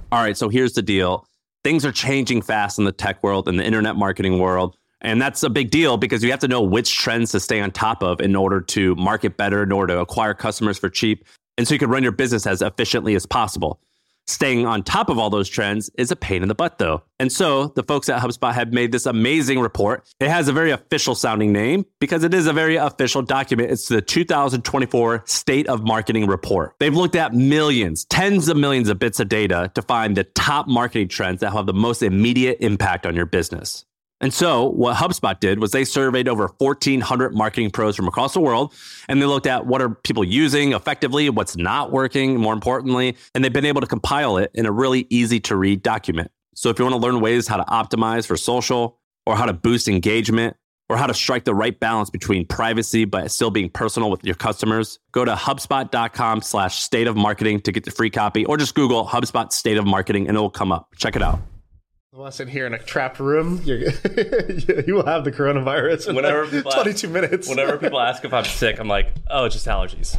All right, so here's the deal. Things are changing fast in the tech world and the internet marketing world. And that's a big deal because you have to know which trends to stay on top of in order to market better, in order to acquire customers for cheap. And so you can run your business as efficiently as possible. Staying on top of all those trends is a pain in the butt, though. And so the folks at HubSpot have made this amazing report. It has a very official sounding name because it is a very official document. It's the 2024 State of Marketing Report. They've looked at millions, tens of millions of bits of data to find the top marketing trends that have the most immediate impact on your business. And so what HubSpot did was they surveyed over 1,400 marketing pros from across the world, and they looked at what are people using effectively, what's not working, more importantly, and they've been able to compile it in a really easy to read document. So if you want to learn ways how to optimize for social, or how to boost engagement, or how to strike the right balance between privacy but still being personal with your customers, go to HubSpot.com/state of marketing to get the free copy, or just Google HubSpot State of Marketing and it will come up. Check it out. Unless in here in a trapped room, you will have the coronavirus in whenever like 22 minutes. Whenever people ask if I'm sick, I'm like, oh, it's just allergies.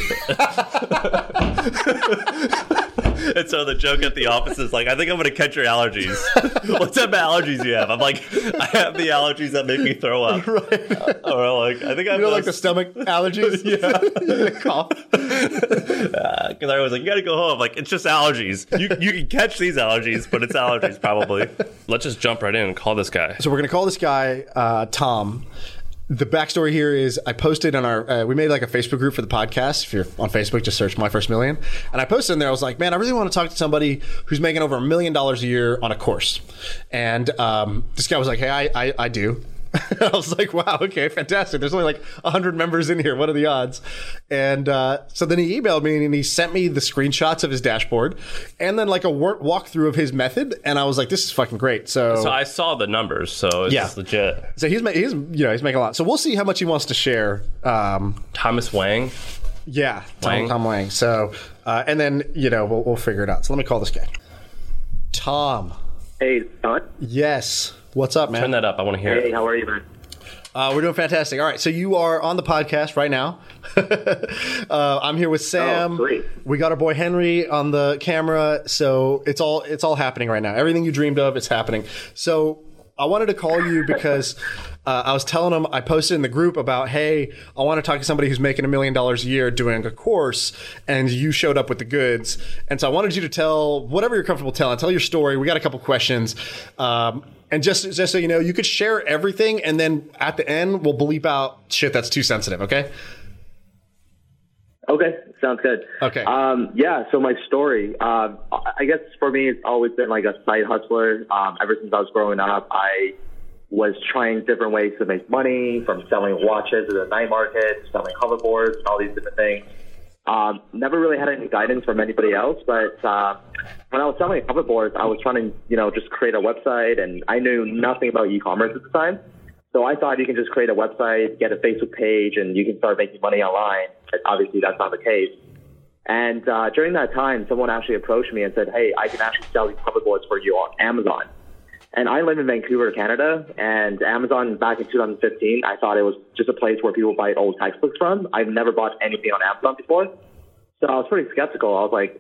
And so the joke at the office is like, I think I'm going to catch your allergies. What type of allergies do you have? I'm like, I have the allergies that make me throw up. Right. Or like, I think I have like the stomach allergies? Yeah. Cough. Because I was like, you got to go home. Like, it's just allergies. You can catch these allergies, but it's allergies probably. Let's just jump right in and call this guy. So we're going to call this guy Tom. The backstory here is I posted on our, we made like a Facebook group for the podcast. If you're on Facebook, just search My First Million. And I posted in there, I was like, man, I really want to talk to somebody who's making over $1 million a year on a course. And this guy was like, hey, I do. I was like, wow, okay, fantastic. There's only like 100 members in here. What are the odds? And so then he emailed me and he sent me the screenshots of his dashboard and then like a walkthrough of his method. And I was like, this is fucking great. So I saw the numbers. So it's legit. So he's making a lot. So we'll see how much he wants to share. Thomas Wang. Yeah, Tom Wang. So and then we'll figure it out. So let me call this guy. Tom. Hey, Don. Yes. What's up, man? Turn that up. I want to hear it. Hey, how are you, man? We're doing fantastic. All right, so you are on the podcast right now. I'm here with Sam. Oh, great. We got our boy Henry on the camera, so it's all happening right now. Everything you dreamed of, it's happening. So I wanted to call you because I was telling him, I posted in the group about, hey, I want to talk to somebody who's making $1 million a year doing a course, and you showed up with the goods. And so I wanted you to tell whatever you're comfortable telling. Tell your story. We got a couple questions. And just so you know, you could share everything, and then at the end, we'll bleep out shit that's too sensitive, okay? Okay, sounds good. Okay. So my story, I guess for me, it's always been like a side hustler. Ever since I was growing up, I was trying different ways to make money, from selling watches at the night market, selling hoverboards, and all these different things. Never really had any guidance from anybody else, but when I was selling hoverboards, I was trying to, just create a website, and I knew nothing about e-commerce at the time. So I thought you can just create a website, get a Facebook page, and you can start making money online. But obviously, that's not the case. And during that time, someone actually approached me and said, hey, I can actually sell these hoverboards for you on Amazon. And I live in Vancouver, Canada, and Amazon back in 2015, I thought it was just a place where people buy old textbooks from. I've never bought anything on Amazon before. So I was pretty skeptical. I was like,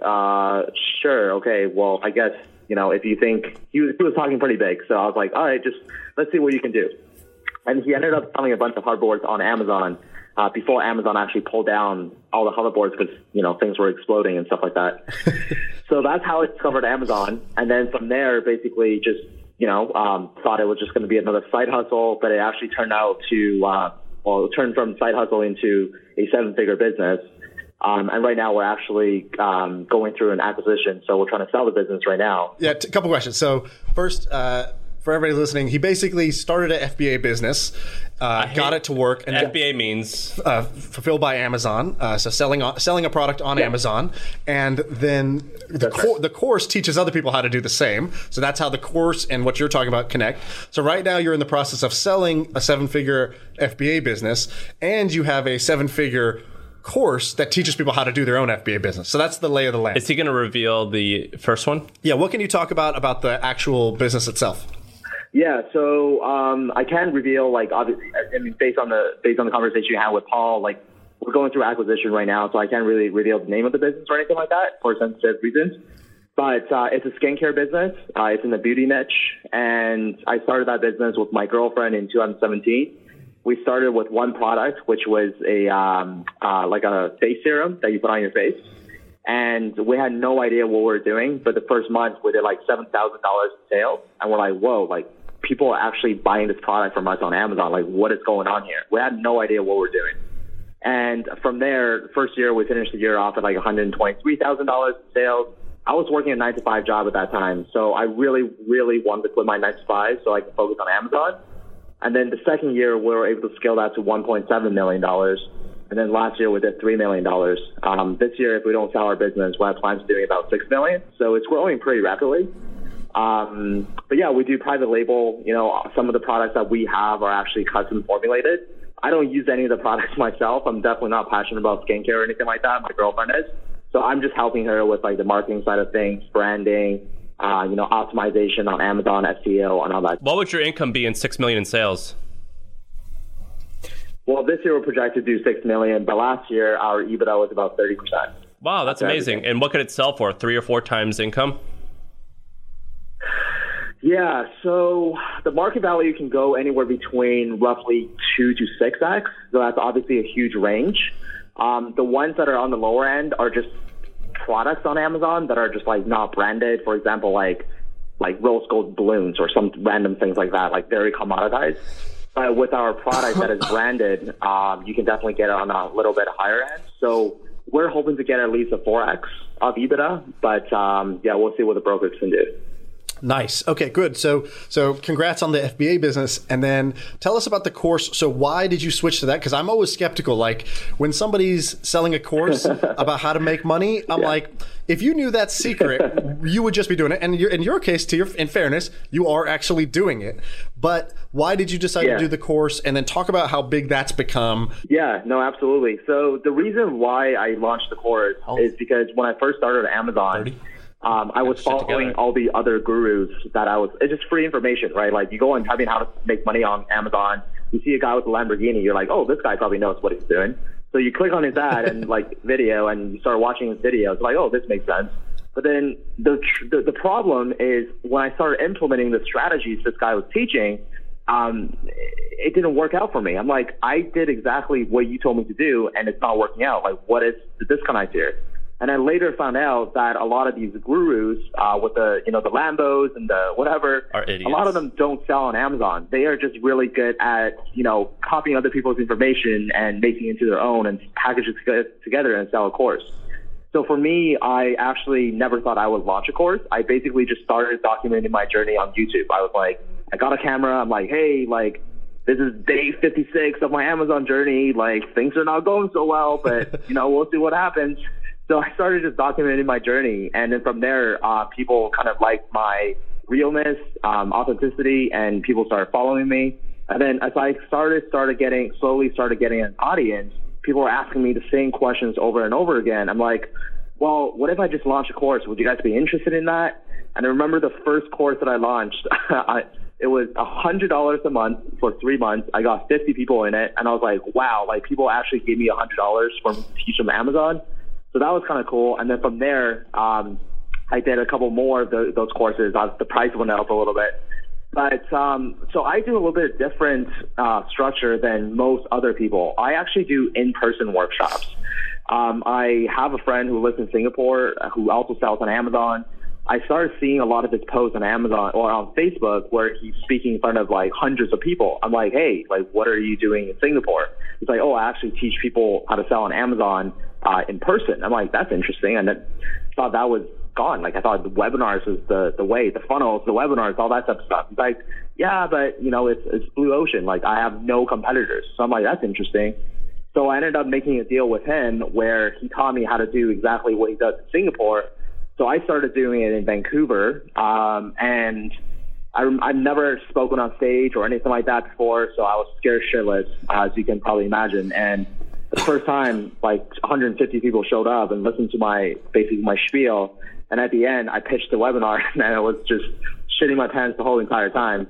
sure, okay, well, I guess, if you think, he was talking pretty big. So I was like, all right, just let's see what you can do. And he ended up selling a bunch of hoverboards on Amazon before Amazon actually pulled down all the hoverboards because, things were exploding and stuff like that. So that's how I discovered Amazon. And then from there, basically just, thought it was just going to be another side hustle, but it actually turned out to, it turned from side hustle into a 7-figure business. And right now we're actually going through an acquisition. So we're trying to sell the business right now. Yeah, a couple questions. So first, for everybody listening, he basically started an FBA business, got it to work. And FBA means? Fulfilled by Amazon. So selling a product on Amazon. And then the course teaches other people how to do the same. So that's how the course and what you're talking about connect. So right now you're in the process of selling a 7-figure FBA business, and you have a 7-figure course that teaches people how to do their own FBA business. So that's the lay of the land. Is he going to reveal the first one? Yeah. What can you talk about the actual business itself? Yeah, so I can reveal, obviously, based on the conversation you had with Paul, we're going through acquisition right now, so I can't really reveal the name of the business or anything like that for sensitive reasons. But it's a skincare business. It's in the beauty niche. And I started that business with my girlfriend in 2017. We started with one product, which was like a face serum that you put on your face. And we had no idea what we were doing. But the first month, we did like $7,000 in sales. And we're like, whoa, like people are actually buying this product from us on Amazon. Like, what is going on here? We had no idea what we're doing. And from there, first year, we finished the year off at like $123,000 in sales. I was working a 9-to-5 job at that time. So I really, really wanted to quit my 9-to-5 so I could focus on Amazon. And then the second year, we were able to scale that to $1.7 million. And then last year, we did $3 million. This year, if we don't sell our business, we have plans to doing about $6 million. So it's growing pretty rapidly. But yeah, we do private label. You know, some of the products that we have are actually custom formulated. I don't use any of the products myself. I'm definitely not passionate about skincare or anything like that. My girlfriend is. So I'm just helping her with like the marketing side of things, branding, optimization on Amazon, SEO, and all that. What would your income be in $6 million in sales? Well, this year we're projected to do $6 million, but last year our EBITDA was about 30%. Wow, that's amazing. Everything. And what could it sell for? 3 or 4 times income? Yeah, so the market value can go anywhere between roughly 2 to 6x. So that's obviously a huge range. The ones that are on the lower end are just products on Amazon that are just like not branded. For example, like rose gold balloons or some random things like that, like very commoditized. But with our product that is branded, you can definitely get it on a little bit higher end. So we're hoping to get at least a 4x of EBITDA, but yeah, we'll see what the brokers can do. Nice. Okay, good. So congrats on the FBA business. And then tell us about the course. So why did you switch to that? Because I'm always skeptical. Like when somebody's selling a course about how to make money, I'm like, if you knew that secret, you would just be doing it. And in your case, in fairness, you are actually doing it. But why did you decide to do the course? And then talk about how big that's become. Yeah, no, absolutely. So the reason why I launched the course is because when I first started at Amazon, I was following all the other gurus that it's just free information, right? Like you go and type in how to make money on Amazon. You see a guy with a Lamborghini. You're like, oh, this guy probably knows what he's doing. So you click on his ad and like video and you start watching his videos. Like, oh, this makes sense. But then the problem is when I started implementing the strategies this guy was teaching, it didn't work out for me. I'm like, I did exactly what you told me to do and it's not working out. Like, what is the disconnect here? And I later found out that a lot of these gurus with the Lambos and the whatever, are idiots. A lot of them don't sell on Amazon. They are just really good at, copying other people's information and making it into their own and package it together and sell a course. So for me, I actually never thought I would launch a course. I basically just started documenting my journey on YouTube. I was like, I got a camera. I'm like, hey, like, this is day 56 of my Amazon journey. Like, things are not going so well, but, we'll see what happens. So I started just documenting my journey. And then from there, people kind of liked my realness, authenticity, and people started following me. And then as I slowly started getting an audience, people were asking me the same questions over and over again. I'm like, well, what if I just launch a course? Would you guys be interested in that? And I remember the first course that I launched, it was $100 a month for 3 months. I got 50 people in it. And I was like, wow, like people actually gave me $100 for me to teach them Amazon. So that was kind of cool. And then from there, I did a couple more of those courses. The price went up a little bit. But so I do a little bit different structure than most other people. I actually do in-person workshops. I have a friend who lives in Singapore who also sells on Amazon. I started seeing a lot of his posts on Amazon or on Facebook where he's speaking in front of like hundreds of people. I'm like, hey, like, what are you doing in Singapore? He's like, oh, I actually teach people how to sell on Amazon in person. I'm like, that's interesting. And then thought that was gone. Like, I thought the webinars was the way, the funnels, the webinars, all that type of stuff. He's like, yeah, but it's blue ocean. Like, I have no competitors. So I'm like, that's interesting. So I ended up making a deal with him where he taught me how to do exactly what he does in Singapore. So I started doing it in Vancouver, and I've never spoken on stage or anything like that before, so I was scared shitless, as you can probably imagine. And the first time, like 150 people showed up and listened to my spiel, and at the end, I pitched the webinar, and I was just shitting my pants the whole entire time.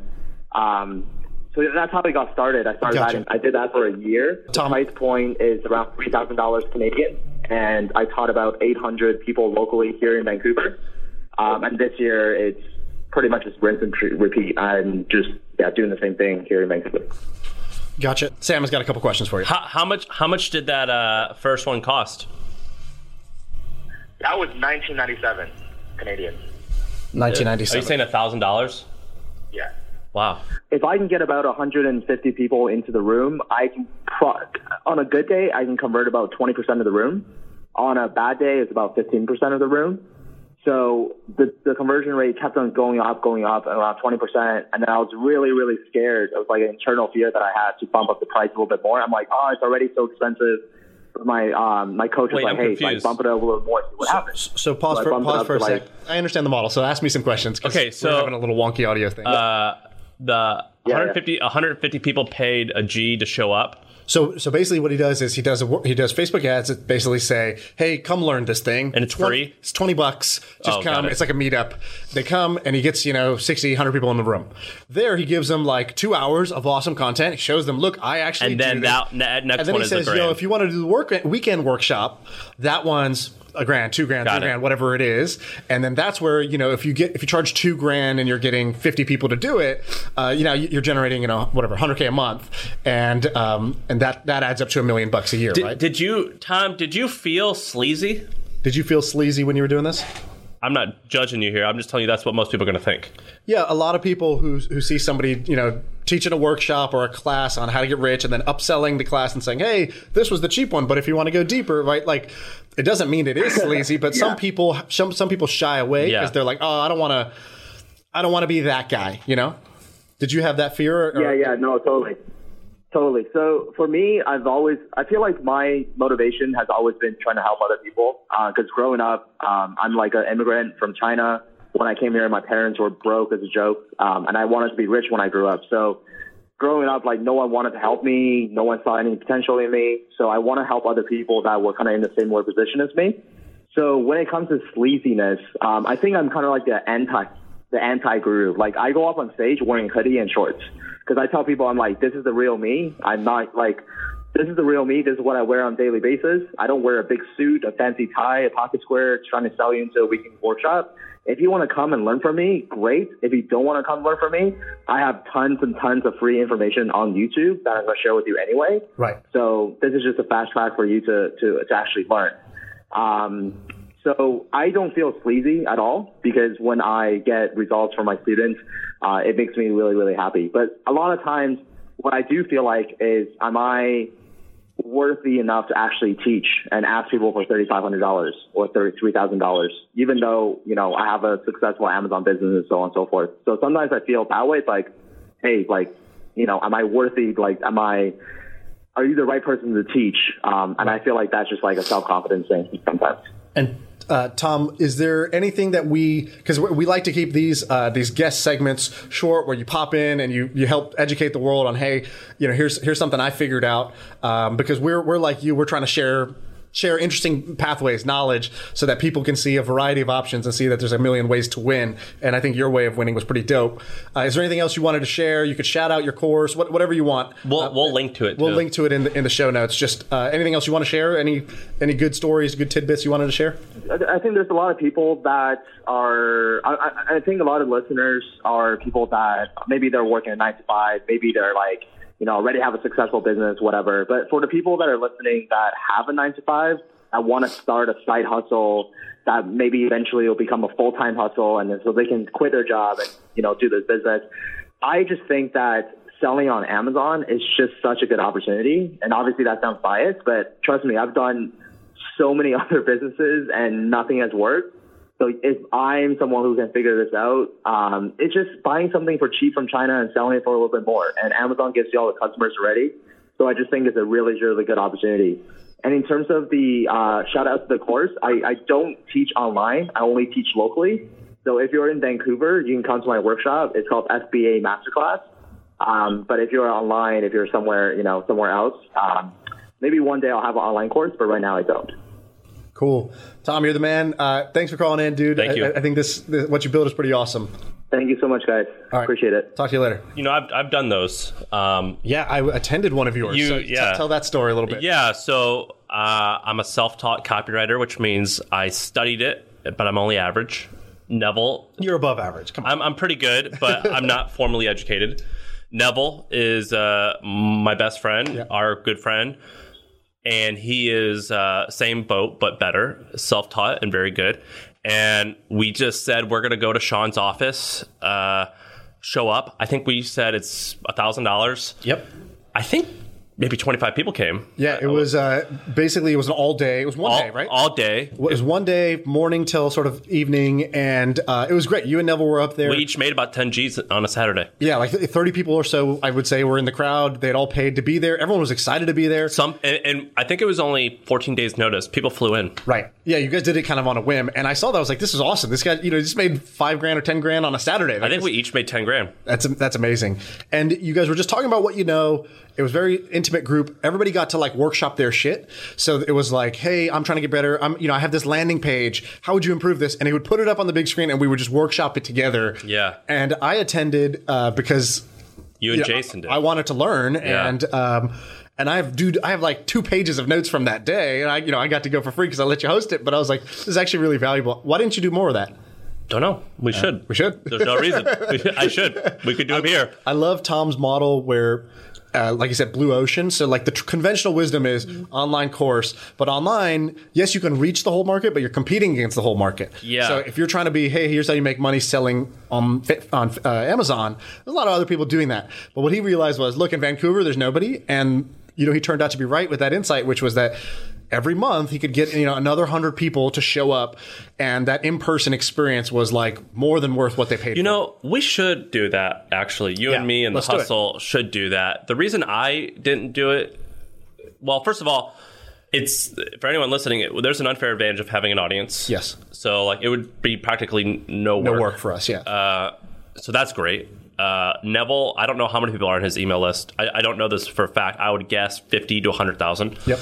So that's how I got started. I did that for a year. The price point is around $3,000 Canadian. And I taught about 800 people locally here in Vancouver. And this year it's pretty much just rinse and repeat. I'm just doing the same thing here in Vancouver. Gotcha. Sam has got a couple questions for you. How much did that first one cost? That was $19.97 Canadian. 1997. Are you saying $1,000? Yeah. Wow. If I can get about 150 people into the room, I can on a good day I can convert about 20% of the room. On a bad day, it's about 15% of the room. So the conversion rate kept on going up around 20%. And then I was really, really scared. It was like an internal fear that I had to bump up the price a little bit more. I'm like, oh, it's already so expensive. My coach was like, hey, like, bump it up a little more. See what happens. So pause for a sec. I understand the model. So ask me some questions. Okay, so we're having a little wonky audio thing. The 150 people paid a G to show up. So basically what he does is he does Facebook ads that basically say, hey, come learn this thing. And it's free? It's $20. Just come. It's like a meetup. They come and he gets, 60, 100 people in the room. There he gives them like 2 hours of awesome content. He shows them, look, I actually do this. And then he says, if you want to do the weekend workshop, that one's $1,000, $2,000, $3,000, whatever it is. And then that's where, if you charge $2,000 and you're getting 50 people to do it, you're generating, whatever, $100K a month. And that adds up to $1 million a year, right? Did you feel sleazy? Did you feel sleazy when you were doing this? I'm not judging you here. I'm just telling you that's what most people are going to think. Yeah, a lot of people who see somebody, teaching a workshop or a class on how to get rich and then upselling the class and saying, hey, this was the cheap one, but if you want to go deeper, right? Like, it doesn't mean it is sleazy, but some people shy away because they're like, oh, I don't want to be that guy, Did you have that fear? No, totally. So for me, I feel like my motivation has always been trying to help other people. Because growing up, I'm like an immigrant from China. When I came here, my parents were broke as a joke. And I wanted to be rich when I grew up. So growing up, like, no one wanted to help me. No one saw any potential in me. So I want to help other people that were kind of in the same position as me. So when it comes to sleaziness, I think I'm kind of like the anti-guru. Like, I go up on stage wearing hoodie and shorts. Because I tell people, I'm like, this is the real me. I'm not like, this is the real me. This is what I wear on a daily basis. I don't wear a big suit, a fancy tie, a pocket square, trying to sell you into a weekend workshop. If you want to come and learn from me, great. If you don't want to come learn from me, I have tons and tons of free information on YouTube that I'm going to share with you anyway. Right. So this is just a fast track for you to actually learn. So I don't feel sleazy at all because when I get results from my students, it makes me really, really happy. But a lot of times what I do feel like is, am I worthy enough to actually teach and ask people for $3,500 or $33,000, even though, I have a successful Amazon business and so on and so forth. So sometimes I feel that way. It's like, hey, like, am I worthy? Like, are you the right person to teach? And I feel like that's just like a self-confidence thing sometimes. And Tom, is there anything that because we like to keep these guest segments short, where you pop in and you help educate the world on, hey, here's something I figured out, because we're like you, we're trying to share interesting pathways, knowledge, so that people can see a variety of options and see that there's a million ways to win. And I think your way of winning was pretty dope. Is there anything else you wanted to share? You could shout out your course, whatever you want. We'll link to it. We'll link to it in the show notes. Just anything else you want to share? Any good stories, good tidbits you wanted to share? I think there's a lot of people that are. I think a lot of listeners are people that maybe they're working a 9 to 5. Maybe they're like, already have a successful business, whatever. But for the people that are listening that have a 9 to 5, that want to start a side hustle that maybe eventually will become a full-time hustle, and then so they can quit their job and, do this business. I just think that selling on Amazon is just such a good opportunity. And obviously that sounds biased, but trust me, I've done so many other businesses and nothing has worked. So if I'm someone who can figure this out, it's just buying something for cheap from China and selling it for a little bit more. And Amazon gives you all the customers already. So I just think it's a really, really good opportunity. And in terms of the shout out to the course, I don't teach online. I only teach locally. So if you're in Vancouver, you can come to my workshop. It's called FBA Masterclass. But if you're online, if you're somewhere, somewhere else, maybe one day I'll have an online course, but right now I don't. Cool. Tom, you're the man. Thanks for calling in, dude. Thank you. I think this what you built is pretty awesome. Thank you so much, guys. All right. Appreciate it. Talk to you later. I've done those. Yeah, I attended one of yours. Tell that story a little bit. Yeah, so I'm a self-taught copywriter, which means I studied it, but I'm only average. Neville. You're above average. Come on. I'm pretty good, but I'm not formally educated. Neville is my best friend, our good friend. And he is same boat, but better, self-taught and very good. And we just said we're going to go to Sean's office, show up. I think we said it's $1,000. Yep. I think maybe 25 people came. Yeah, it was basically it was an all day. It was one day, right? All day. It was one day, morning till sort of evening, and it was great. You and Neville were up there. We each made about 10 G's on a Saturday. Yeah, like 30 people or so, I would say, were in the crowd. They had all paid to be there. Everyone was excited to be there. And I think it was only 14 days notice. People flew in. Right. Yeah, you guys did it kind of on a whim, and I saw that. I was like, this is awesome. This guy, just made $5,000 or $10,000 on a Saturday. I think we each made 10 grand. That's amazing. And you guys were just talking about what you know. It was a very intimate group. Everybody got to like workshop their shit. So it was like, hey, I'm trying to get better. I have this landing page. How would you improve this? And he would put it up on the big screen, and we would just workshop it together. Yeah. And I attended because you and Jason did. I wanted to learn, Yeah. and I have like 2 pages of notes from that day, and I got to go for free because I let you host it. But I was like, this is actually really valuable. Why didn't you do more of that? Don't know. We should. We should. There's no reason. I should. We could do it here. I love Tom's model where, like you said, blue ocean. So like the conventional wisdom is online course, but online, yes, you can reach the whole market, but you're competing against the whole market. Yeah. So if you're trying to be, hey, here's how you make money selling on Amazon, there's a lot of other people doing that. But what he realized was, look, in Vancouver, there's nobody. And, he turned out to be right with that insight, which was that every month he could get, another 100 people to show up. And that in-person experience was like more than worth what they paid for. We should do that, actually. You and me and the Hustle should do that. The reason I didn't do it, well, first of all, it's for anyone listening, there's an unfair advantage of having an audience. Yes. So like it would be practically no work. No work for us, yeah. So that's great. Neville, I don't know how many people are on his email list. I don't know this for a fact. I would guess 50 to 100,000. Yep.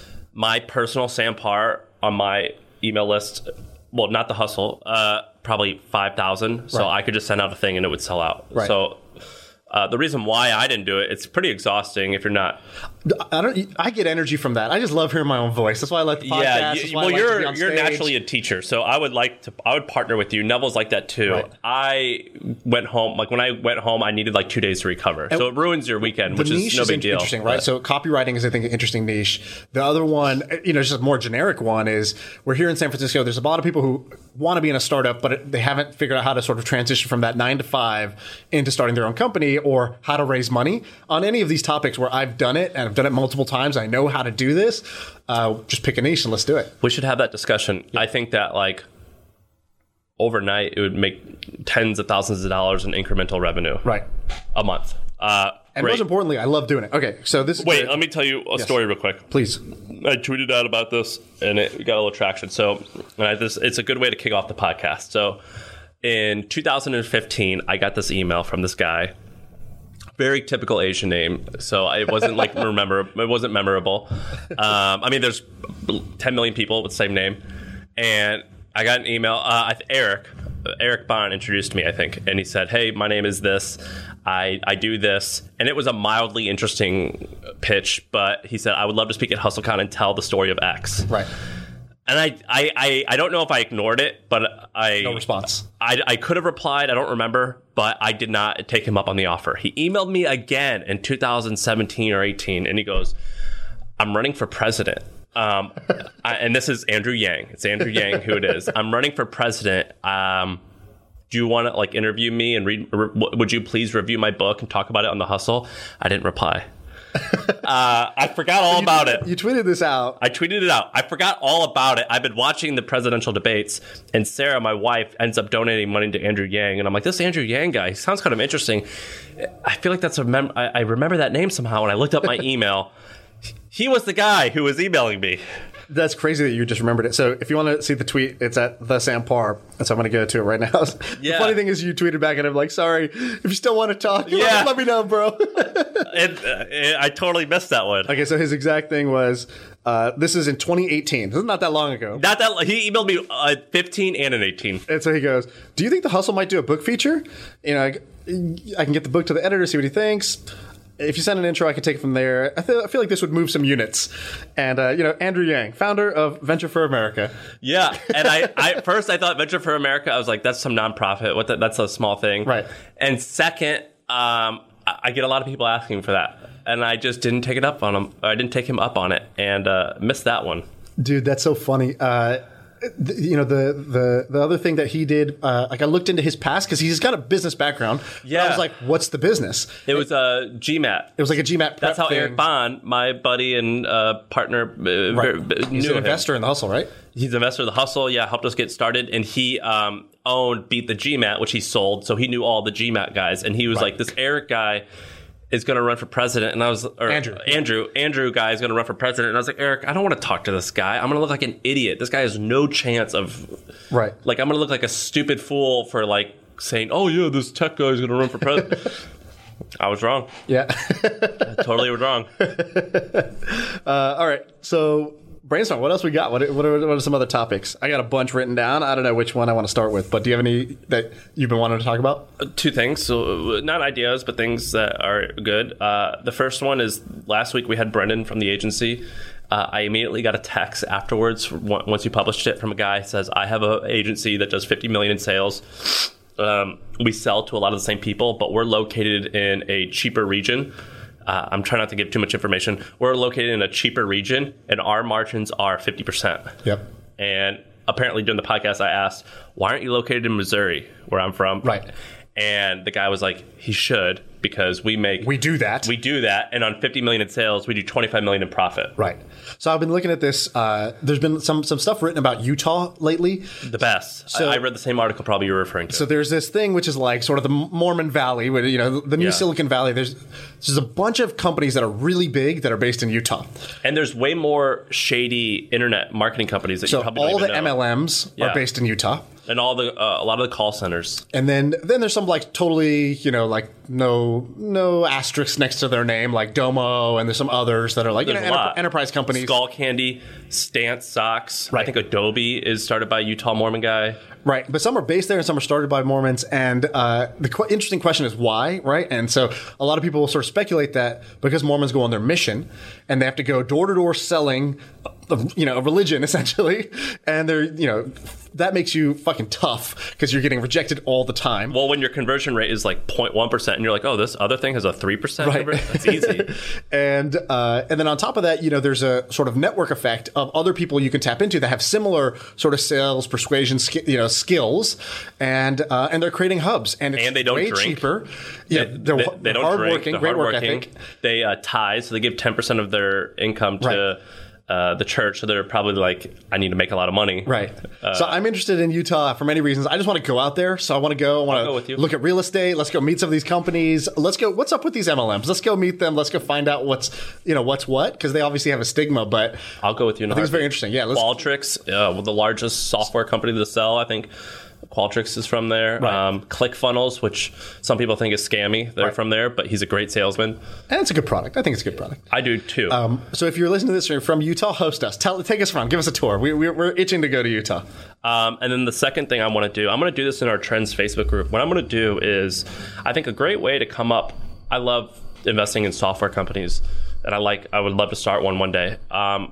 My personal Sam Parr on my email list, well, not the Hustle, probably 5,000. So I could just send out a thing and it would sell out. Right. So the reason why I didn't do it, it's pretty exhausting if you're not. I get energy from that. I just love hearing my own voice. That's why I like the podcast. Yeah, you're naturally a teacher, so I would partner with you. Neville's like that too. Right. I went home, like when I went home, I needed like 2 days to recover. So it ruins your weekend, which is no big deal. Interesting, right? So copywriting is, I think, an interesting niche. The other one, just a more generic one is we're here in San Francisco. There's a lot of people who want to be in a startup, but they haven't figured out how to sort of transition from that 9 to 5 into starting their own company or how to raise money on any of these topics where I've done it and I've done it multiple times. I know how to do this. Just pick a niche and let's do it. We should have that discussion. Yeah. I think that like overnight it would make tens of thousands of dollars in incremental revenue. Right. A month. And most importantly, I love doing it. Okay, so this is let me tell you a story real quick. Please. I tweeted out about this and it got a little traction. So it's a good way to kick off the podcast. So in 2015, I got this email from this guy. Very typical Asian name, so it wasn't like it wasn't memorable. There's 10 million people with the same name, and I got an email. Eric Bond introduced me, I think, and he said, "Hey, my name is this. I do this," and it was a mildly interesting pitch. But he said, "I would love to speak at HustleCon and tell the story of X." Right. And I don't know if I ignored it, but no response. I could have replied. I don't remember, but I did not take him up on the offer. He emailed me again in 2017 or 18, and he goes, "I'm running for president." And this is Andrew Yang. It's Andrew Yang who it is. "I'm running for president. Do you want to like interview me and read? Would you please review my book and talk about it on the Hustle?" I didn't reply. I forgot all about it. You tweeted this out. I tweeted it out. I forgot all about it. I've been watching the presidential debates, and Sarah, my wife, ends up donating money to Andrew Yang. And I'm like, this Andrew Yang guy, he sounds kind of interesting. I feel like I remember that name somehow. When I looked up my email, he was the guy who was emailing me. That's crazy that you just remembered it. So if you want to see the tweet, it's at the Sam Parr. And so I'm going to go to it right now. The funny thing is you tweeted back and I'm like, sorry, if you still want to talk, let me know, bro. I totally missed that one. Okay, so his exact thing was, this is in 2018. This is not that long ago. He emailed me 15 and an 18. And so he goes, do you think the Hustle might do a book feature? I can get the book to the editor, see what he thinks. if you send an intro, I can take it from there. I feel like this would move some units. And, Andrew Yang, founder of Venture for America. Yeah. And I first I thought Venture for America, I was like, that's some nonprofit. That's a small thing. Right. And second, I get a lot of people asking for that. And I just didn't take it up on him. I didn't take him up on it and missed that one. Dude, that's so funny. The other thing that he did, I looked into his past because he's got a business background. Yeah. I was like, what's the business? It was a GMAT. It was like a GMAT prep That's how thing. Eric Bond, my buddy and partner, He's knew an investor in the hustle, right? He's an investor in the hustle. Yeah, helped us get started. And he owned Beat the GMAT, which he sold. So he knew all the GMAT guys. And he was like, this Eric guy is going to run for president. And I was, Andrew guy is going to run for president. And I was like, Eric, I don't want to talk to this guy. I'm going to look like an idiot. This guy has no chance of, right. Like, I'm going to look like a stupid fool for like saying, oh yeah, this tech guy is going to run for president. I was wrong. Yeah. I totally was wrong. All right. So brainstorm. What else we got? What are some other topics? I got a bunch written down. I don't know which one I want to start with, but do you have any that you've been wanting to talk about? Two things. So not ideas, but things that are good. The first one is last week we had Brendan from the agency. I immediately got a text afterwards once you published it from a guy who says, I have an agency that does 50 million in sales. We sell to a lot of the same people, but we're located in a cheaper region. I'm trying not to give too much information. We're located in a cheaper region, and our margins are 50%. Yep. And apparently during the podcast, I asked, why aren't you located in Missouri, where I'm from? Right. And the guy was like, he should, because we do that. And on 50 million in sales, we do 25 million in profit. Right. So I've been looking at this. There's been some stuff written about Utah lately. The best. So, I read the same article probably you're referring to. So there's this thing which is like sort of the Mormon Valley, where, the new Silicon Valley. There's a bunch of companies that are really big that are based in Utah. And there's way more shady internet marketing companies that you probably don't even know. All the MLMs are based in Utah. And all the a lot of the call centers. And then there's some like totally, like no asterisk next to their name, like Domo, and there's some others that are like enterprise companies. Skull Candy, Stance Socks. Right. I think Adobe is started by a Utah Mormon guy. Right, but some are based there and some are started by Mormons. And the interesting question is why, right? And so a lot of people will sort of speculate that because Mormons go on their mission and they have to go door to door selling, a religion essentially, and they're that makes you fucking tough because you're getting rejected all the time. Well, when your conversion rate is like 0.1% and you're like, oh, this other thing has a 3%, right. That's easy. and then on top of that, there's a sort of network effect of other people you can tap into that have similar sort of sales persuasion skills, and they're creating hubs, and it's they don't way drink. cheaper. Yeah, they don't hardworking, great work ethic. They tithe, so they give 10% of their income to the church, so they're probably like, I need to make a lot of money. Right. So I'm interested in Utah for many reasons. I just want to go out there. So I want to go. I want to look at real estate. Let's go meet some of these companies. Let's go. What's up with these MLMs? Let's go meet them. Let's go find out what's what, because they obviously have a stigma. But I'll go with you. I think it's very interesting. Yeah. Qualtrics, the largest software company to sell, I think. Qualtrics is from there. Right. ClickFunnels, which some people think is scammy, they're from there, but he's a great salesman. And it's a good product. I think it's a good product. I do too. So if you're listening to this from Utah, host us. Take us around. Give us a tour. We're itching to go to Utah. And then the second thing I want to do, I'm going to do this in our Trends Facebook group. What I'm going to do is, I think a great way to come up, I love investing in software companies, and I would love to start one day. And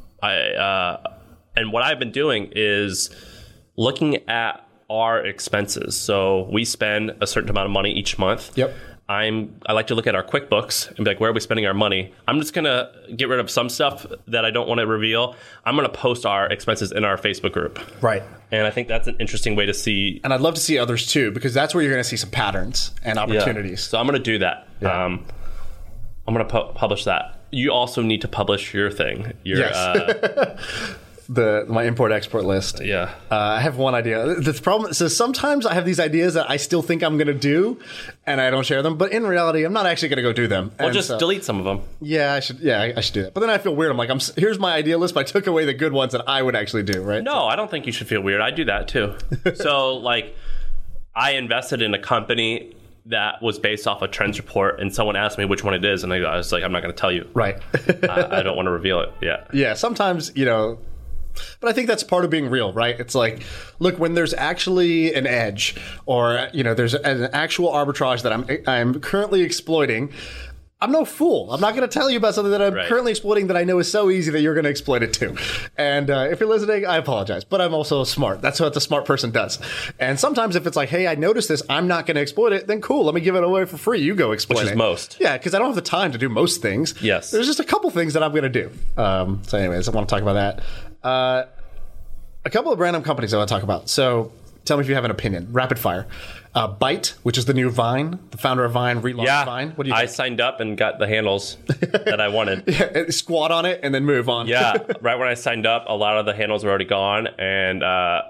what I've been doing is looking at our expenses. So we spend a certain amount of money each month. Yep. I like to look at our QuickBooks and be like, where are we spending our money? I'm just going to get rid of some stuff that I don't want to reveal. I'm going to post our expenses in our Facebook group. Right. And I think that's an interesting way to see. And I'd love to see others too, because that's where you're going to see some patterns and opportunities. Yeah. So I'm going to do that. Yeah. I'm going to publish that. You also need to publish your thing. Yes. My import-export list. Yeah. I have one idea. The problem, so sometimes I have these ideas that I still think I'm going to do, and I don't share them. But in reality, I'm not actually going to go do them. Well, just delete some of them. Yeah, I should do that. But then I feel weird. I'm like, here's my idea list, but I took away the good ones that I would actually do, right? No, I don't think you should feel weird. I do that too. So, like, I invested in a company that was based off a Trends report, and someone asked me which one it is, and I was like, I'm not going to tell you. Right. I don't want to reveal it. Yeah. Yeah, sometimes, but I think that's part of being real, right? It's like, look, when there's actually an edge, or there's an actual arbitrage that I'm currently exploiting, I'm no fool. I'm not going to tell you about something that I'm currently exploiting that I know is so easy that you're going to exploit it too. And if you're listening, I apologize. But I'm also smart. That's what a smart person does. And sometimes if it's like, hey, I noticed this, I'm not going to exploit it, then cool, let me give it away for free. You go exploit it. Which is most. Yeah, because I don't have the time to do most things. Yes. There's just a couple things that I'm going to do. So anyways, I want to talk about that. A couple of random companies I want to talk about. So tell me if you have an opinion. Rapid fire. Byte, which is the new Vine. The founder of Vine relaunched Vine. What do you think? I signed up and got the handles that I wanted. Yeah, squat on it and then move on. Yeah, right when I signed up, a lot of the handles were already gone. And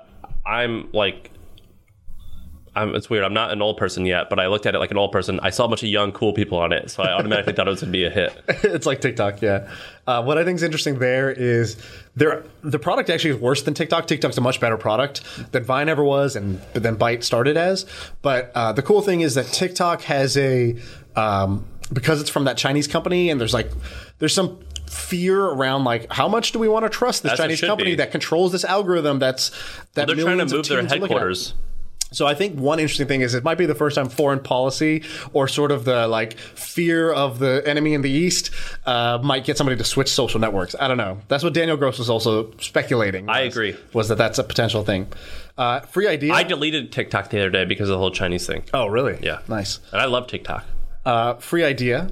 it's weird. I'm not an old person yet, but I looked at it like an old person. I saw a bunch of young, cool people on it, so I automatically thought it was going to be a hit. It's like TikTok, yeah. What I think is interesting there is the product actually is worse than TikTok. TikTok's a much better product than Vine ever was, and then Byte started as. But the cool thing is that TikTok has because it's from that Chinese company, and there's some fear around like how much do we want to trust this Chinese company that controls this algorithm that they're trying to move their headquarters. So I think one interesting thing is it might be the first time foreign policy or sort of the like fear of the enemy in the East might get somebody to switch social networks. I don't know. That's what Daniel Gross was also speculating. I agree. Was that's a potential thing. Free idea. I deleted TikTok the other day because of the whole Chinese thing. Oh, really? Yeah. Nice. And I love TikTok. Free idea.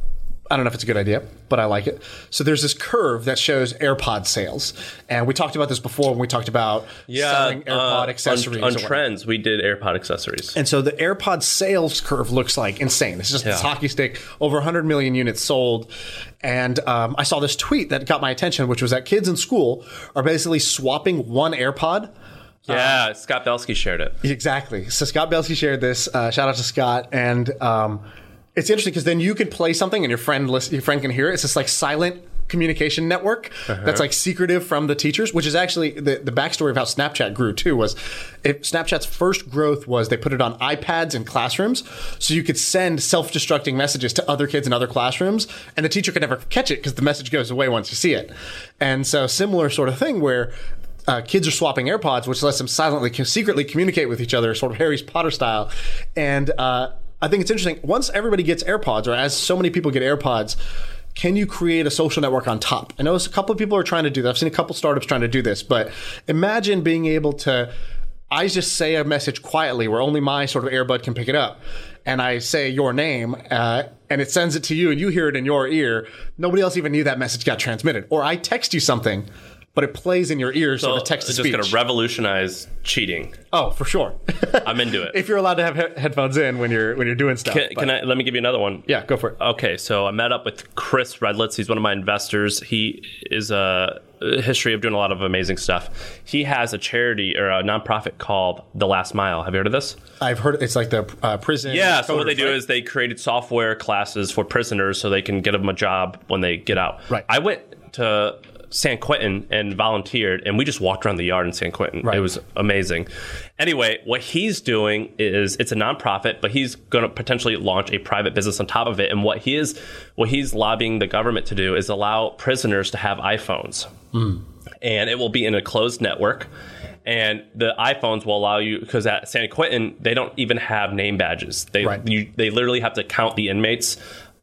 I don't know if it's a good idea, but I like it. So there's this curve that shows AirPod sales. And we talked about this before when we talked about selling AirPod accessories. On Trends, we did AirPod accessories. And so the AirPod sales curve looks like insane. It's just this hockey stick, over 100 million units sold. And I saw this tweet that got my attention, which was that kids in school are basically swapping one AirPod. Yeah, Scott Belsky shared it. Exactly. So Scott Belsky shared this. Shout out to Scott. And it's interesting because then you can play something and your friend can hear it. It's this like silent communication network that's like secretive from the teachers, which is actually the backstory of how Snapchat grew too. Snapchat's first growth was they put it on iPads in classrooms, so you could send self-destructing messages to other kids in other classrooms, and the teacher could never catch it because the message goes away once you see it. And so similar sort of thing where kids are swapping AirPods, which lets them secretly communicate with each other, sort of Harry Potter style. And I think it's interesting. Once everybody gets AirPods, or as so many people get AirPods, can you create a social network on top? I know a couple of people are trying to do that. I've seen a couple startups trying to do this, but imagine being able to, I just say a message quietly where only my sort of earbud can pick it up. And I say your name, and it sends it to you, and you hear it in your ear. Nobody else even knew that message got transmitted. Or I text you something, but it plays in your ears, so the text to speech. It's just going to revolutionize cheating. Oh, for sure. I'm into it. If you're allowed to have headphones in when you're doing stuff. Let me give you another one. Yeah, go for it. Okay, so I met up with Chris Redlitz. He's one of my investors. He is a history of doing a lot of amazing stuff. He has a charity or a nonprofit called The Last Mile. Have you heard of this? I've heard it's like the prison. Yeah, so what they do is they created software classes for prisoners so they can get them a job when they get out. Right. I went to San Quentin and volunteered, and we just walked around the yard in San Quentin. Right. It was amazing. Anyway, what he's doing is it's a nonprofit, but he's going to potentially launch a private business on top of it. And what he's lobbying the government to do is allow prisoners to have iPhones. And it will be in a closed network. And the iPhones will allow you, because at San Quentin, they don't even have name badges. They literally have to count the inmates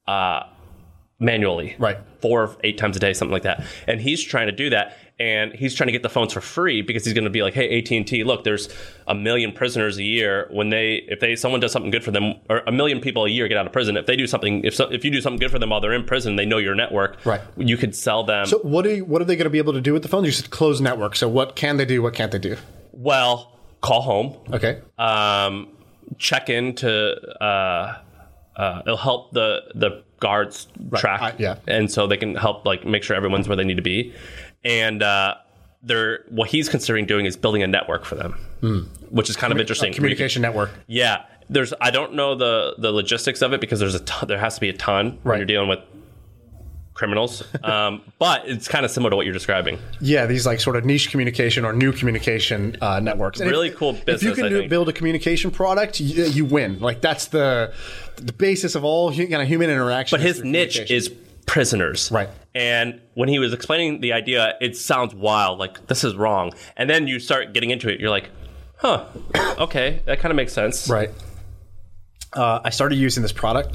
manually, right, 4 or 8 times a day, something like that. And he's trying to do that, and he's trying to get the phones for free because he's going to be like, hey, AT&T, look, there's 1 million prisoners a year. If someone does something good for them, or 1 million people a year get out of prison, if you do something good for them while they're in prison, they know your network. Right. You could sell them. So what are they going to be able to do with the phones? You said closed network. So what can they do? What can't they do? Well, call home. Okay. Check in to. It'll help the guards track, and so they can help make sure everyone's where they need to be. And what he's considering doing is building a network for them, which is kind of interesting. A communication network. Yeah, I don't know the logistics of it because there has to be a ton when you're dealing with criminals, but it's kind of similar to what you're describing. Yeah, these sort of niche communication or new communication networks. And really cool business. If you can build a communication product, you win. That's the basis of all human interaction. But his niche is prisoners, right? And when he was explaining the idea, it sounds wild, this is wrong. And then you start getting into it, you're like, huh, okay, that kind of makes sense, right? I started using this product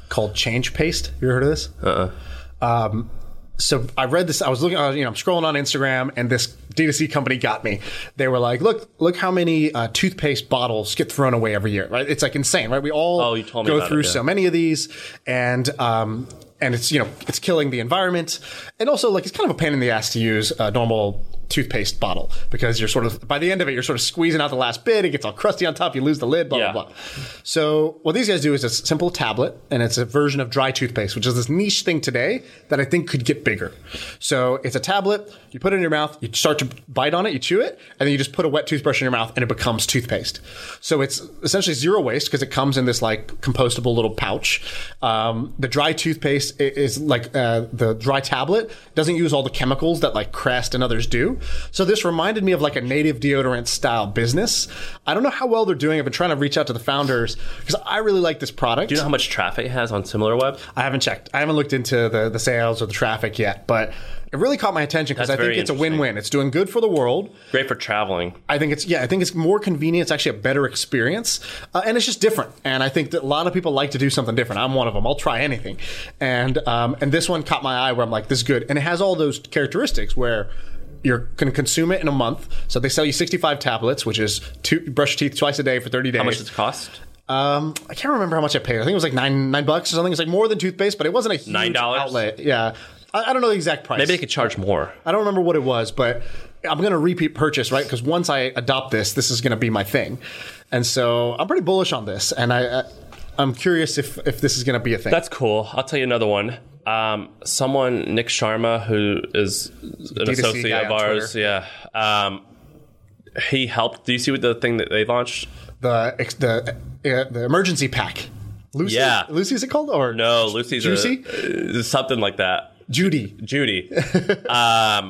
called Change Paste. You ever heard of this? So I read this. I was looking, I'm scrolling on Instagram, and this D2C company got me. They were like, look how many toothpaste bottles get thrown away every year, right? It's like insane, right? We all you told me go about through it, yeah. so many of these, and it's, it's killing the environment. And also, like, it's kind of a pain in the ass to use a normal toothpaste bottle, because you're sort of, by the end of it, you're sort of squeezing out the last bit. It gets all crusty on top. You lose the lid, blah, blah, blah. So what these guys do is a simple tablet, and it's a version of dry toothpaste, which is this niche thing today that I think could get bigger. So it's a tablet. You put it in your mouth. You start to bite on it. You chew it. And then you just put a wet toothbrush in your mouth, and it becomes toothpaste. So it's essentially zero waste, because it comes in this like compostable little pouch. The dry toothpaste is like the dry tablet doesn't use all the chemicals that like Crest and others do. So this reminded me of like a native deodorant style business. I don't know how well they're doing. I've been trying to reach out to the founders because I really like this product. Do you know how much traffic it has on SimilarWeb? I haven't checked. I haven't looked into the sales or the traffic yet, but it really caught my attention because I think it's a win-win. It's doing good for the world. Great for traveling. I think it's more convenient. It's actually a better experience. And it's just different. And I think that a lot of people like to do something different. I'm one of them. I'll try anything. And this one caught my eye where I'm like, this is good. And it has all those characteristics where you're going to consume it in a month. So they sell you 65 tablets, which is brush your teeth twice a day for 30 days. How much does it cost? I can't remember how much I paid. I think it was like $9 or something. It's like more than toothpaste, but it wasn't a huge $9? outlay. Yeah. I don't know the exact price. Maybe they could charge more. I don't remember what it was, but I'm going to repeat purchase, right? Because once I adopt this is going to be my thing. And so I'm pretty bullish on this. And I'm curious if this is going to be a thing. That's cool. I'll tell you another one. Nick Sharma, who is an associate of ours. Yeah. He helped. Do you see what the thing that they launched? The emergency pack. Lucy? Yeah. Lucy, is it called? Or no, Lucy's Juicy? Something like that. Judy. I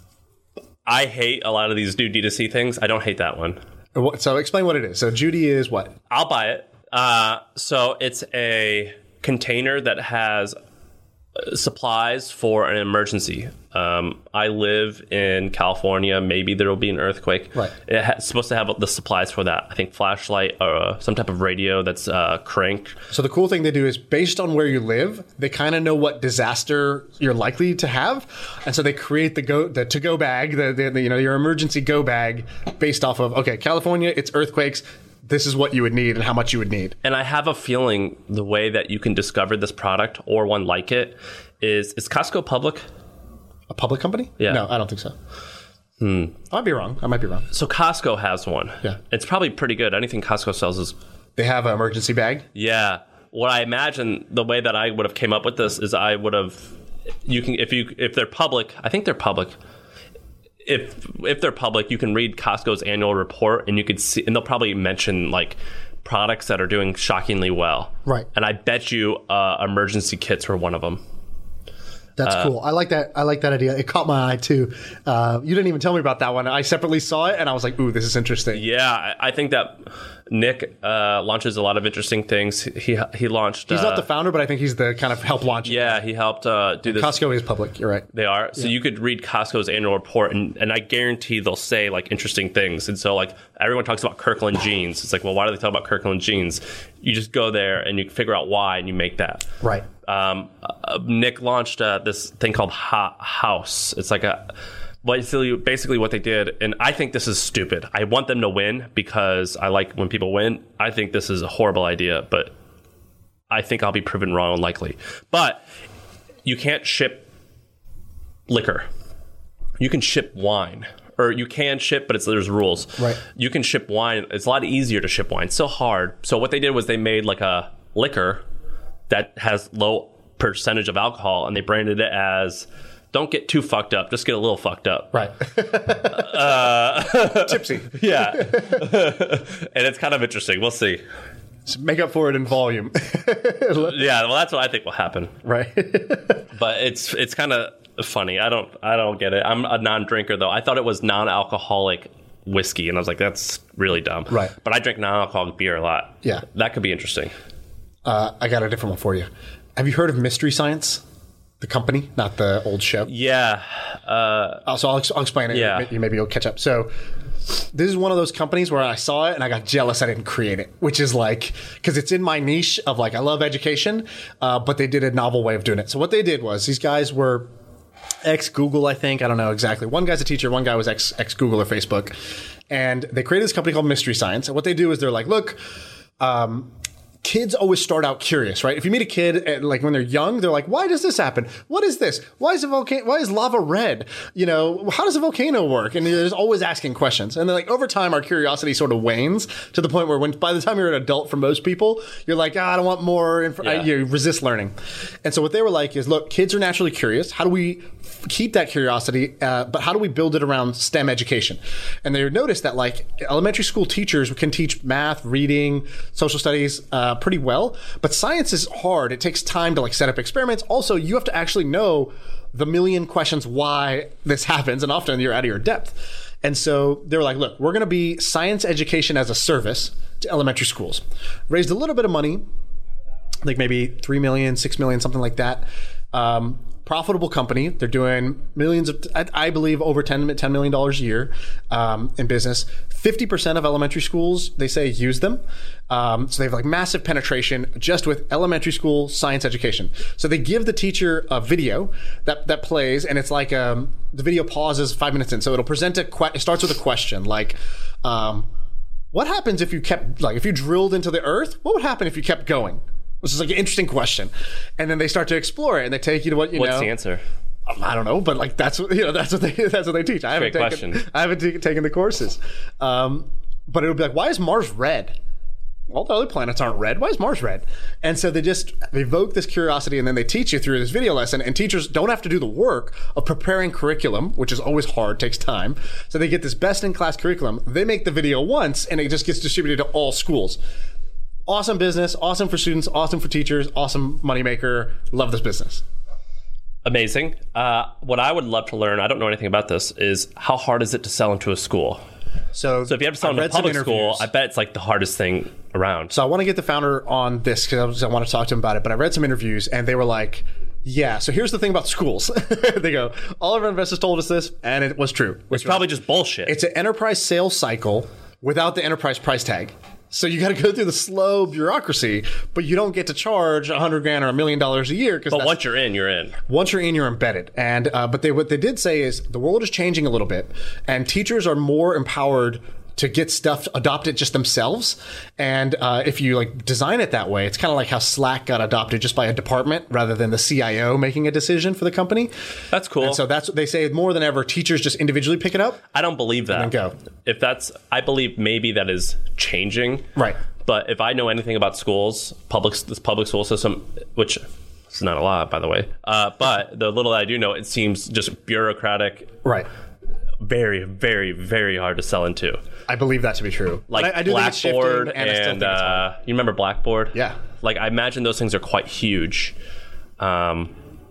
hate a lot of these new D2C things. I don't hate that one. So explain what it is. So Judy is what? I'll buy it. So it's a container that has supplies for an emergency. I live in California. Maybe there will be an earthquake. Right. It's supposed to have the supplies for that. I think flashlight or some type of radio that's crank. So the cool thing they do is based on where you live, they kind of know what disaster you're likely to have, and so they create the to-go bag, your emergency go bag based off of California, it's earthquakes. This is what you would need and how much you would need. And I have a feeling the way that you can discover this product or one like it is Costco public? A public company? Yeah. No, I don't think so. I might be wrong. So Costco has one. Yeah. It's probably pretty good. Anything Costco sells is... They have an emergency bag? Yeah. What I imagine, the way that I would have came up with this is I would have... If they're public, I think they're public. If they're public, you can read Costco's annual report, and you could see, and they'll probably mention like products that are doing shockingly well. Right. And I bet you emergency kits were one of them. That's cool. I like that idea. It caught my eye too. You didn't even tell me about that one. I separately saw it and I was like, ooh, this is interesting. Yeah, I think that Nick launches a lot of interesting things. He launched... He's not the founder, but I think he's the kind of help launch. Yeah, he helped do this. Costco is public. You're right. They are. So you could read Costco's annual report, and I guarantee they'll say like interesting things. And so like everyone talks about Kirkland jeans. It's like, well, why do they talk about Kirkland jeans? You just go there and you figure out why, and you make that. Right. Nick launched this thing called Hot House. It's like basically what they did, and I think this is stupid. I want them to win because I like when people win. I think this is a horrible idea, but I think I'll be proven wrong unlikely. But you can't ship liquor. You can ship wine. Or you can ship, but there's rules. Right. You can ship wine. It's a lot easier to ship wine. It's so hard. So what they did was they made like a liquor that has low percentage of alcohol, and they branded it as don't get too fucked up, just get a little fucked up. Right. Tipsy. Yeah. And it's kind of interesting. We'll see. So make up for it in volume. Yeah, well, that's what I think will happen. Right. But it's kind of funny. I don't get it. I'm a non-drinker, though. I thought it was non-alcoholic whiskey, and I was like, that's really dumb. Right. But I drink non-alcoholic beer a lot. Yeah. That could be interesting. I got a different one for you. Have you heard of Mystery Science? The company, not the old show. Yeah. So I'll explain it. Yeah. Maybe you'll catch up. So this is one of those companies where I saw it and I got jealous I didn't create it, which is like, because it's in my niche of like, I love education, but they did a novel way of doing it. So what they did was these guys were ex-Google, I think. I don't know exactly. One guy's a teacher. One guy was ex-Google or Facebook. And they created this company called Mystery Science. And what they do is they're like, look, kids always start out curious, right? If you meet a kid, like when they're young, they're like, why does this happen? What is this? Why is lava red? You know, how does a volcano work? And they're always asking questions. And then like over time, our curiosity sort of wanes to the point where by the time you're an adult for most people, you're like, I don't want more. You resist learning. And so what they were like is, look, kids are naturally curious. How do we keep that curiosity, but how do we build it around STEM education? And they noticed that like elementary school teachers can teach math, reading, social studies pretty well, but science is hard. It takes time to like set up experiments. Also, you have to actually know the million questions why this happens, and often you're out of your depth. And so they were like, look, we're going to be science education as a service to elementary schools. Raised a little bit of money, like maybe 3 million, 6 million, something like that. Profitable company. They're doing millions of, I believe, over $10 million a year in business. 50% of elementary schools, they say, use them. So they have like massive penetration just with elementary school science education. So they give the teacher a video that plays, and it's like the video pauses 5 minutes in. So it'll present it starts with a question like, what happens if you if you drilled into the earth? What would happen if you kept going? Which is like an interesting question. And then they start to explore it, and they take you to what's the answer? I don't know, but like that's what they teach. I haven't taken the courses. But it would be like, why is Mars red? All the other planets aren't red. Why is Mars red? And so they evoke this curiosity, and then they teach you through this video lesson. And teachers don't have to do the work of preparing curriculum, which is always hard, takes time. So they get this best-in-class curriculum. They make the video once, and it just gets distributed to all schools. Awesome business, awesome for students, awesome for teachers, awesome moneymaker. Love this business. Amazing. What I would love to learn, I don't know anything about this, is how hard is it to sell into a school? So if you have to sell into a public school, I bet it's like the hardest thing around. So I want to get the founder on this because I want to talk to him about it. But I read some interviews, and they were like, yeah, so here's the thing about schools. They go, all of our investors told us this, and it was true. It's probably just bullshit. It's an enterprise sales cycle without the enterprise price tag. So you got to go through the slow bureaucracy, but you don't get to charge $100,000 or $1 million a year. But once you're in, you're in. Once you're in, you're embedded. And what they did say is the world is changing a little bit, and teachers are more empowered to get stuff adopted just themselves. And if you like design it that way, it's kind of like how Slack got adopted just by a department rather than the CIO making a decision for the company. That's cool. And so that's what they say. More than ever, teachers just individually pick it up. I don't believe that. And then go. I believe maybe that is changing. Right. But if I know anything about schools, this public school system, which is not a lot, by the way, but the little that I do know, it seems just bureaucratic. Right. Very, very, very hard to sell into. I believe that to be true. Like I do Blackboard think it's shifting, and you remember Blackboard? Yeah. Like I imagine those things are quite huge, but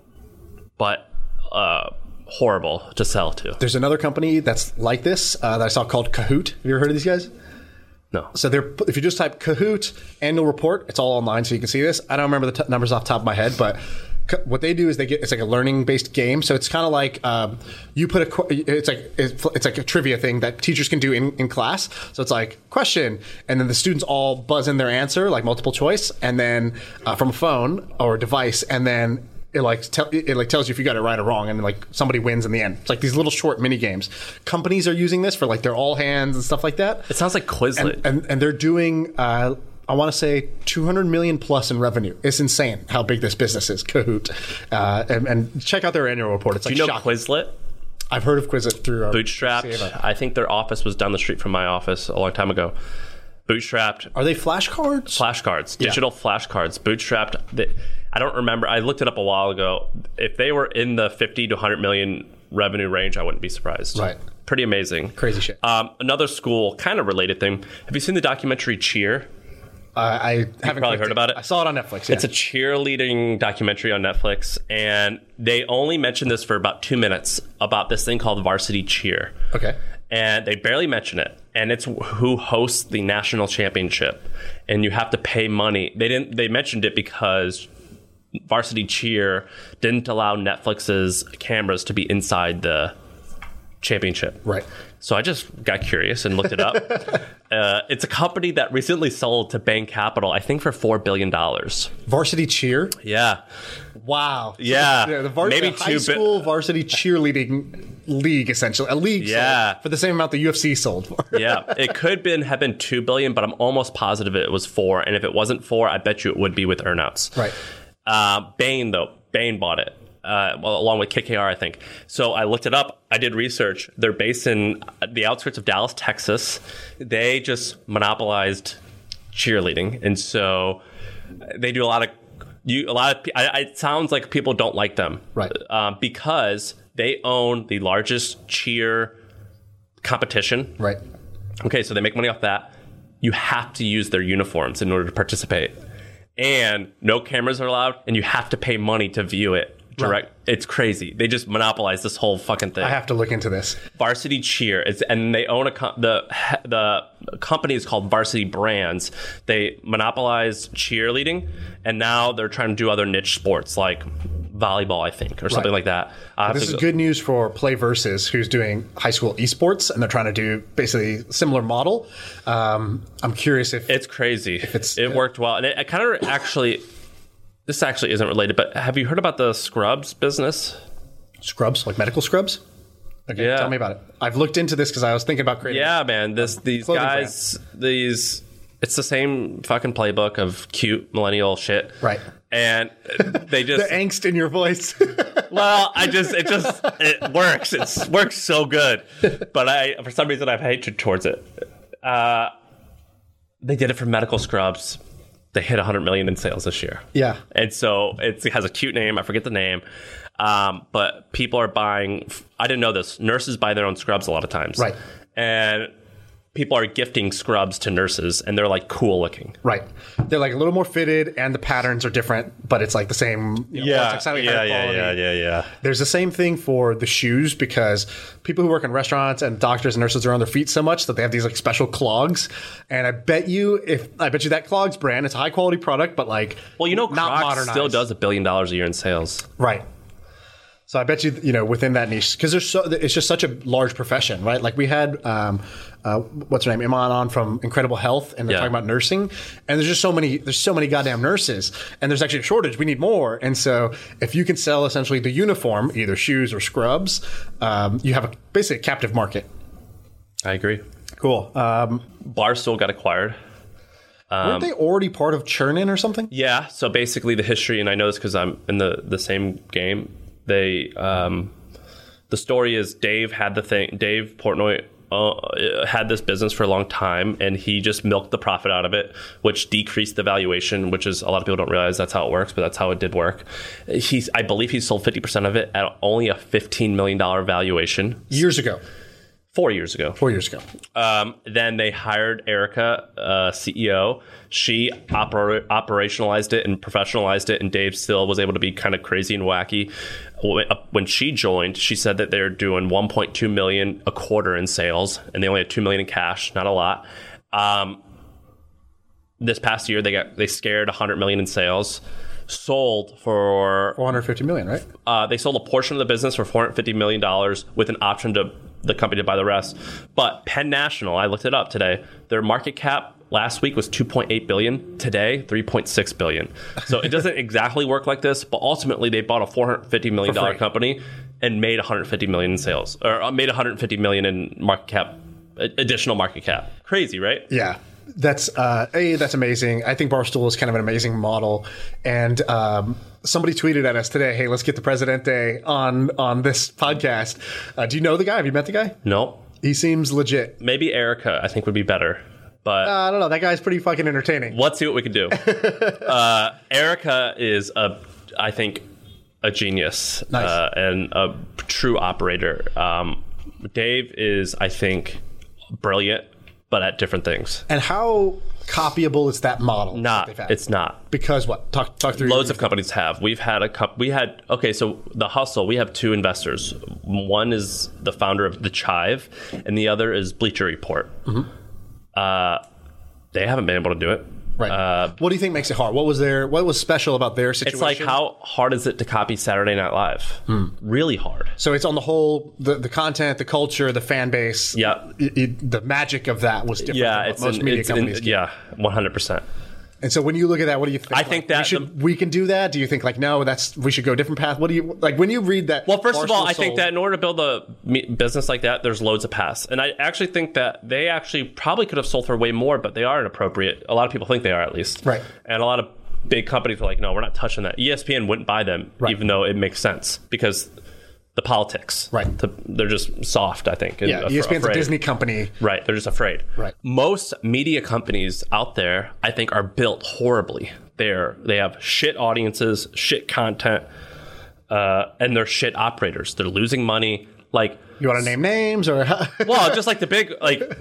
horrible to sell to. There's another company that's like this that I saw called Kahoot. Have you ever heard of these guys? No. So if you just type Kahoot annual report, it's all online, so you can see this. I don't remember the numbers off the top of my head, but what they do is it's like a learning based game. So it's kind of like you put it's like a trivia thing that teachers can do in class. So it's like question, and then the students all buzz in their answer, like multiple choice, and then from a phone or a device, and then it tells you if you got it right or wrong, and like somebody wins in the end. It's like these little short mini games. Companies are using this for like their all hands and stuff like that. It sounds like Quizlet, and they're doing. I want to say 200 million plus in revenue. It's insane how big this business is, Kahoot. And check out their annual report. It's do you know shocking. Quizlet? I've heard of Quizlet through Bootstrapped. I think their office was down the street from my office a long time ago. Bootstrapped. Are they flashcards? Flashcards. Digital flashcards. Bootstrapped. I don't remember. I looked it up a while ago. If they were in the 50 to 100 million revenue range, I wouldn't be surprised. Right. Pretty amazing. Crazy shit. Another school, kind of related thing. Have you seen the documentary Cheer? I haven't probably heard about it. I saw it on Netflix. Yeah. It's a cheerleading documentary on Netflix, and they only mention this for about 2 minutes about this thing called Varsity Cheer. Okay. And they barely mention it, and it's who hosts the national championship, and you have to pay money. They mentioned it because Varsity Cheer didn't allow Netflix's cameras to be inside the championship. Right. So I just got curious and looked it up. It's a company that recently sold to Bain Capital, I think, for $4 billion. Varsity Cheer? Yeah. Wow. Yeah. Maybe the high school varsity cheerleading league, essentially. A league sold for the same amount the UFC sold for. Yeah. It could have been $2 billion, but I'm almost positive it was $4 billion. And if it wasn't $4 billion, I bet you it would be with earnouts. Right. Bain bought it. Along with KKR, I think. So I looked it up. I did research. They're based in the outskirts of Dallas, Texas. They just monopolized cheerleading, and so they do a lot of. It sounds like people don't like them, right? Because they own the largest cheer competition, right? Okay, so they make money off that. You have to use their uniforms in order to participate, and no cameras are allowed, and you have to pay money to view it. Direct. Right. It's crazy. They just monopolize this whole fucking thing. I have to look into this. Varsity Cheer, and they own the company is called Varsity Brands. They monopolize cheerleading, and now they're trying to do other niche sports like volleyball, I think, or something like that. This is good news for Play Versus, who's doing high school esports, and they're trying to do basically a similar model. I'm curious if it's crazy. It worked well, and it kind of actually. This actually isn't related, but have you heard about the scrubs business? Scrubs? Like medical scrubs? Okay, yeah. Tell me about it. I've looked into this because I was thinking about creating. Yeah, man. These guys, it's the same fucking playbook of cute millennial shit. Right. And they just... the angst in your voice. Well, it works. It works so good. But for some reason, I have hatred towards it. They did it for medical scrubs. They hit 100 million in sales this year. Yeah. And so it has a cute name. I forget the name. But people are buying, I didn't know this. Nurses buy their own scrubs a lot of times. Right. And people are gifting scrubs to nurses, and they're like cool looking. Right. They're like a little more fitted, and the patterns are different, but it's like the same. Yeah. There's the same thing for the shoes, because people who work in restaurants and doctors and nurses are on their feet so much that they have these like special clogs. And I bet you that clogs brand, it's a high quality product, but like, well, not Crocs modernized. Still does $1 billion a year in sales. Right. So I bet you, within that niche, because it's just such a large profession, right? Like we had, what's her name, Iman on from Incredible Health, and they're talking about nursing, and there's so many goddamn nurses, and there's actually a shortage. We need more, and so if you can sell essentially the uniform, either shoes or scrubs, you have basically a captive market. I agree. Cool. Barstool got acquired. Weren't they already part of Churnin or something? Yeah. So basically, the history, and I know this because I'm in the same game. The story is Dave Portnoy had this business for a long time, and he just milked the profit out of it, which decreased the valuation, which is a lot of people don't realize that's how it works, but that's how it did work. I believe he sold 50% of it at only a $15 million valuation. Years ago. 4 years ago. 4 years ago. Then they hired Erica, CEO. She operationalized it and professionalized it, and Dave still was able to be kind of crazy and wacky. When she joined, she said that they're doing $1.2 million a quarter in sales, and they only had $2 million in cash, not a lot. This past year, they scared $100 million in sales. Sold for $450 million, right? They sold a portion of the business for $450 million with an option to the company to buy the rest. But Penn National, I looked it up today, their market cap last week was $2.8 billion. Today, $3.6 billion. So it doesn't exactly work like this, but ultimately they bought a $450 million company and made $150 million in sales, or made $150 million in market cap, additional market cap. Crazy, right? Yeah. That's amazing. I think Barstool is kind of an amazing model. And somebody tweeted at us today, hey, let's get the Presidente on this podcast. Do you know the guy? Have you met the guy? No. He seems legit. Maybe Erica, I think, would be better. But I don't know. That guy's pretty fucking entertaining. Let's see what we can do. Erica is, I think, a genius. Nice. And a true operator. Dave is, I think, brilliant, but at different things. And how copyable is that model? It's not. Because what? Talk through. Loads of companies have. So The Hustle, we have two investors. One is the founder of The Chive, and the other is Bleacher Report. Mm-hmm. They haven't been able to do it. Right. What do you think makes it hard? What was special about their situation? It's like, how hard is it to copy Saturday Night Live? Really hard. So it's on the whole, the content, the culture, the fan base. Yeah. The magic of that was different Yeah, than what most media companies do. Yeah, 100%. And so when you look at that, what do you think? I think that we can do that. Do you think like, no, we should go a different path? What do you like when you read that? Well, first of all, I think that in order to build a business like that, there's loads of paths. And I actually think that they actually probably could have sold for way more, but they are inappropriate. A lot of people think they are, at least. Right. And a lot of big companies are like, no, we're not touching that. ESPN wouldn't buy them, even though it makes sense because the politics. Right. They're just soft, I think. Yeah, ESPN's a Disney company. Right. They're just afraid. Right. Most media companies out there, I think, are built horribly. They have shit audiences, shit content, and they're shit operators. They're losing money. Like, you want to name names or? Well, just like the big,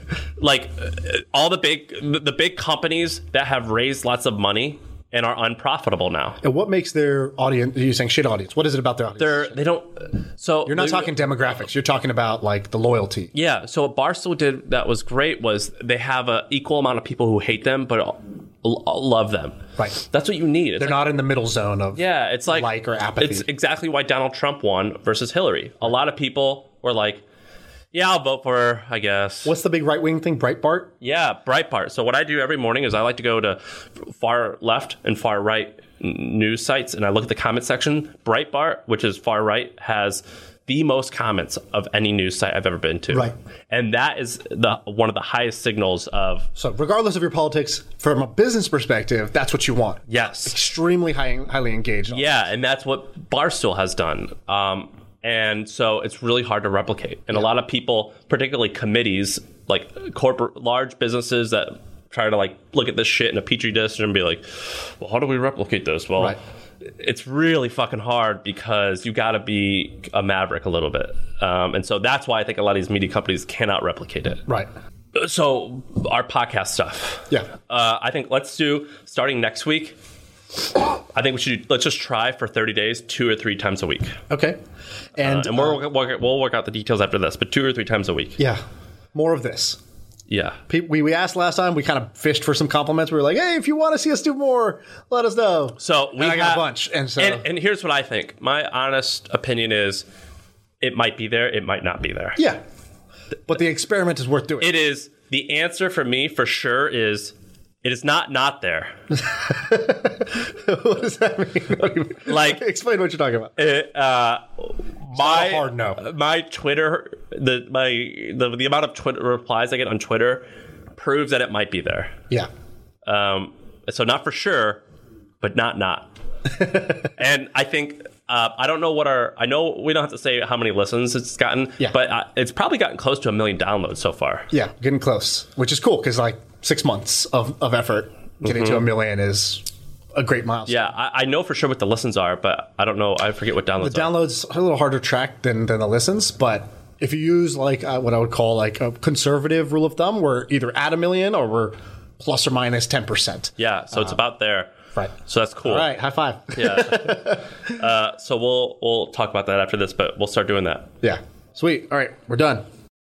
all the big companies that have raised lots of money and are unprofitable now. And what makes their audience? You're saying shit audience. What is it about their audience? They don't. So you're not talking demographics. You're talking about like the loyalty. Yeah. So what Barstool did that was great was they have an equal amount of people who hate them but love them. Right. That's what you need. They're not in the middle zone of it's like or apathy. It's exactly why Donald Trump won versus Hillary. A lot of people were like, yeah, I'll vote for her, I guess. What's the big right-wing thing? Breitbart? Yeah, Breitbart. So what I do every morning is I like to go to far left and far right news sites, and I look at the comment section. Breitbart, which is far right, has the most comments of any news site I've ever been to. Right. And that is one of the highest signals of... So regardless of your politics, from a business perspective, that's what you want. Yes. Extremely highly engaged. Yeah, and that's what Barstool has done. And so it's really hard to replicate. And a lot of people, particularly committees, like large businesses that try to like look at this shit in a petri dish and be like, well, how do we replicate this? Well, it's really fucking hard because you got to be a maverick a little bit. And so that's why I think a lot of these media companies cannot replicate it. Right. So our podcast stuff. Yeah. I think let's do, starting next week, I think let's just try for 30 days, 2 or 3 times a week. Okay. And we'll work out the details after this, but 2 or 3 times a week. Yeah. More of this. Yeah. We asked last time, we kind of fished for some compliments. We were like, hey, if you want to see us do more, let us know. So I got a bunch. And here's what I think. My honest opinion is it might be there. It might not be there. Yeah. But the experiment is worth doing. It is. The answer for me for sure is it is not there. What does that mean? Like, explain what you're talking about. My hard no. My Twitter, the amount of Twitter replies I get on Twitter proves that it might be there. Yeah. So not for sure, but not. And I think I don't know I know we don't have to say how many listens it's gotten, but it's probably gotten close to 1 million downloads so far. Yeah, getting close, which is cool because like 6 months of effort getting to 1 million is a great milestone. Yeah, I know for sure what the listens are, but I don't know. I forget what downloads are. The downloads are a little harder to track than the listens, but if you use like what I would call like a conservative rule of thumb, we're either at 1 million or we're plus or minus 10%. Yeah, so it's about there. Right. So that's cool. All right, high five. Yeah. So we'll talk about that after this, but we'll start doing that. Yeah. Sweet. All right, we're done.